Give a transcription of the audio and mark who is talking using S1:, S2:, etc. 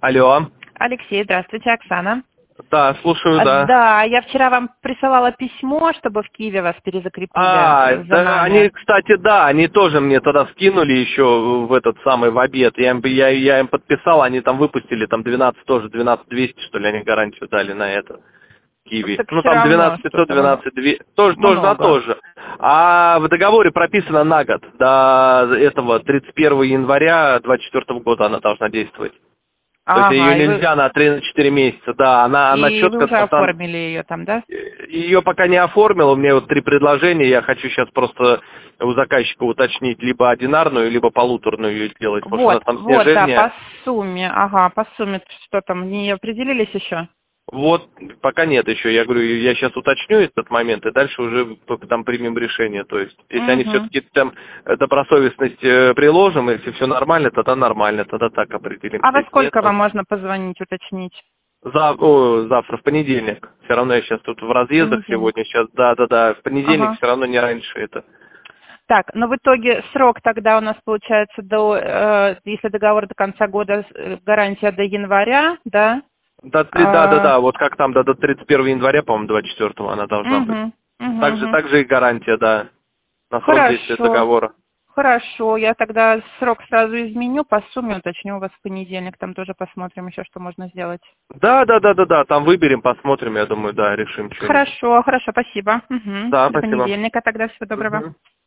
S1: Алло.
S2: Алексей, здравствуйте, Оксана.
S1: Да, слушаю, да.
S2: Да, я вчера вам присылала письмо, чтобы в Киеве вас перезакрепили за
S1: Да,
S2: нами.
S1: они, кстати, да, они тоже мне тогда скинули еще в этот самый, в обед. Я им подписал, они там выпустили, там 12 тоже, 12200, что ли, они гарантию дали на это. Киви.
S2: Так
S1: Ну,
S2: все
S1: там
S2: равно
S1: 12500,
S2: что-то
S1: 12200, тоже на
S2: много.
S1: то же. А в договоре прописано на год. До этого 31 января 2024 года она должна действовать. То есть ее
S2: Ага,
S1: нельзя на 3-4 месяца, да, она
S2: и вы
S1: четко
S2: уже оформили ее там, да?
S1: ее пока не оформил, у меня вот 3 предложения, я хочу сейчас просто у заказчика уточнить либо одинарную, либо полуторную ее сделать, потому что у нас там
S2: Вот, да,
S1: снижение.
S2: по сумме, ага, по сумме, что там, не определились еще?
S1: Вот, пока нет еще, я говорю, я сейчас уточню этот момент, и дальше уже там примем решение, то есть, если они
S2: Угу.
S1: все-таки там добросовестность приложим, если все нормально, тогда нормально, тогда так определимся,
S2: А во
S1: если нет,
S2: сколько
S1: то
S2: вам можно позвонить, уточнить?
S1: завтра, в понедельник, все равно я сейчас тут в
S2: В
S1: разъездах
S2: понедельник.
S1: сегодня, сейчас, да, в понедельник
S2: Ага.
S1: все равно не раньше это.
S2: Так, но в итоге срок тогда у нас получается если договор до конца года, гарантия до января, да?
S1: Да, вот как там, до 31 января, по-моему, 24 она должна быть.
S2: Угу, угу, угу.
S1: Также и гарантия, да, на срок действия
S2: Хорошо,
S1: договора.
S2: хорошо. Я тогда срок сразу изменю, по сумме уточню у вас в понедельник, там тоже посмотрим еще, что можно сделать.
S1: Да, там выберем, посмотрим, я думаю, да, решим что-нибудь.
S2: Хорошо, хорошо, спасибо. Угу.
S1: Да,
S2: До
S1: спасибо.
S2: понедельника тогда, всего доброго.
S1: Мгм.